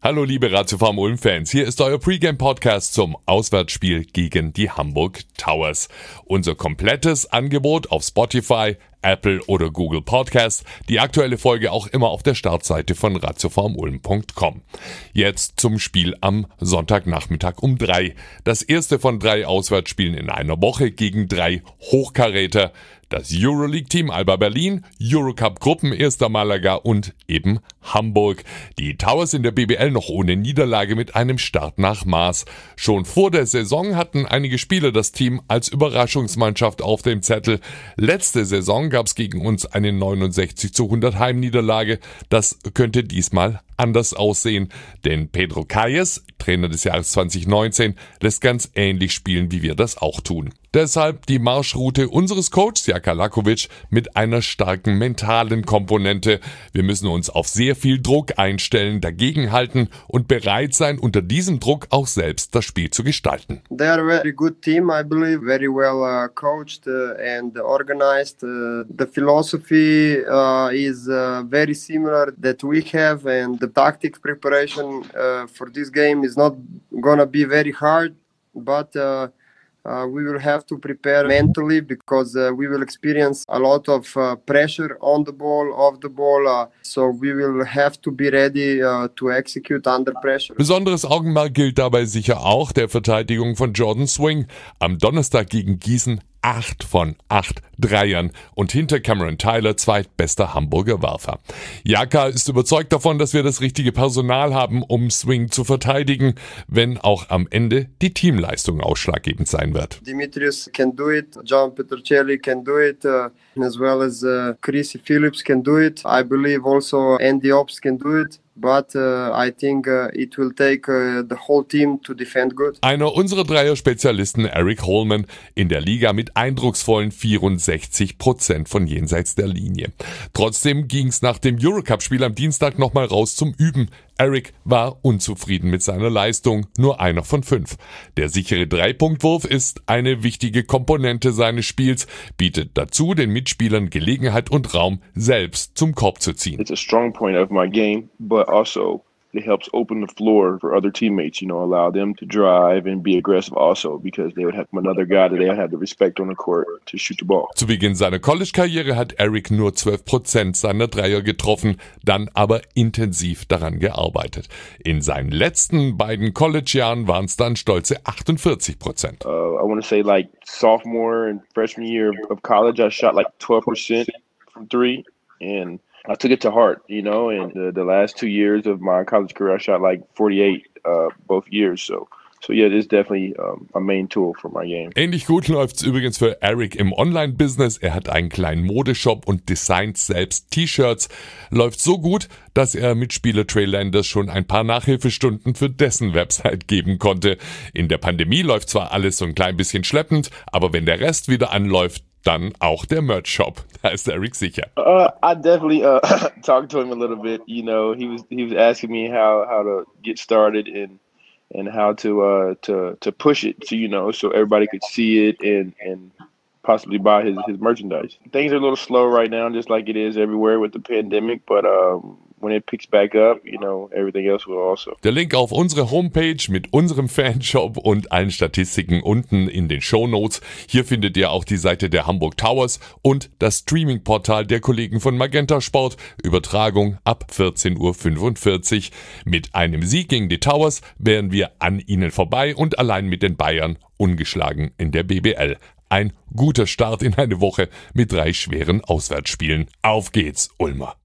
Hallo liebe Ratiofarm Ulm-Fans, hier ist euer Pre-Game-Podcast zum Auswärtsspiel gegen die Hamburg Towers. Unser komplettes Angebot auf Spotify, Apple oder Google Podcasts, die aktuelle Folge auch immer auf der Startseite von ratiofarmulm.com. Jetzt zum Spiel am Sonntagnachmittag um 3. Das erste von 3 Auswärtsspielen in einer Woche gegen 3 Hochkaräter. Das Euroleague-Team Alba Berlin, Eurocup-Gruppenerster Malaga und eben Hamburg. Die Towers in der BBL noch ohne Niederlage mit einem Start nach Maß. Schon vor der Saison hatten einige Spieler das Team als Überraschungsmannschaft auf dem Zettel. Letzte Saison gab es gegen uns eine 69:100 Heimniederlage. Das könnte diesmal anders aussehen, denn Pedro Calles, Trainer des Jahres 2019, lässt ganz ähnlich spielen, wie wir das auch tun. Deshalb die Marschroute unseres Coaches Jaka Lakovic mit einer starken mentalen Komponente. Wir müssen uns auf sehr viel Druck einstellen, dagegenhalten und bereit sein, unter diesem Druck auch selbst das Spiel zu gestalten. They are a very good team, I believe, very well coached and organized. The philosophy is very similar that we have, and the tactics preparation for this game is not gonna be very hard, but we will have to prepare mentally because we will experience a lot of pressure on the ball, off the ball. So we will have to be ready to execute under pressure. Besonderes Augenmerk gilt dabei sicher auch der Verteidigung von Jordan Swing. Am Donnerstag gegen Gießen 8 von 8 Dreiern und hinter Cameron Tyler zweitbester Hamburger Werfer. Jaka ist überzeugt davon, dass wir das richtige Personal haben, um Swing zu verteidigen, wenn auch am Ende die Teamleistung ausschlaggebend sein wird. Dimitrios can do it, John Petrocelli can do it, as well as Chrissy Phillips can do it. I believe also Andy Ops can do it. But I think it will take the whole team to defend good. Einer unserer Dreier-Spezialisten, Eric Holman, in der Liga mit eindrucksvollen 64% von jenseits der Linie. Trotzdem ging's nach dem Eurocup-Spiel am Dienstag nochmal raus zum Üben. Eric war unzufrieden mit seiner Leistung, nur einer von 5. Der sichere Dreipunktwurf ist eine wichtige Komponente seines Spiels, bietet dazu den Mitspielern Gelegenheit und Raum, selbst zum Korb zu ziehen. It's a strong point of my game, but also it helps open the floor for other teammates, allow them to drive and be aggressive also, because they would have another guy that they have the respect on the court to shoot the ball. Zu Beginn seiner College-Karriere hat Eric nur 12% seiner Dreier getroffen, dann aber intensiv daran gearbeitet. In seinen letzten beiden College-Jahren waren es dann stolze 48%. I want to say like sophomore and freshman year of college, I shot like 12% from 3, and I took it to heart, and the last 2 years of my college career, I shot like 48 both years. So yeah, it is definitely a main tool for my game. Ähnlich gut läuft's übrigens für Eric im Online-Business. Er hat einen kleinen Modeshop und designt selbst T-Shirts. Läuft so gut, dass er Mitspieler Trey Landers schon ein paar Nachhilfestunden für dessen Website geben konnte. In der Pandemie läuft zwar alles so ein klein bisschen schleppend, aber wenn der Rest wieder anläuft, dann auch der Merch-Shop. Da ist Eric sicher. I definitely talked to him a little bit. He was asking me how to get started and how to push it so everybody could see it and possibly buy his merchandise. Things are a little slow right now, just like it is everywhere with the pandemic, but when it picks back up, everything else will also. Der Link auf unsere Homepage mit unserem Fanshop und allen Statistiken unten in den Shownotes. Hier findet ihr auch die Seite der Hamburg Towers und das Streaming-Portal der Kollegen von Magenta Sport. Übertragung ab 14:45 Uhr. Mit einem Sieg gegen die Towers wären wir an ihnen vorbei und allein mit den Bayern ungeschlagen in der BBL. Ein guter Start in eine Woche mit 3 schweren Auswärtsspielen. Auf geht's, Ulmer!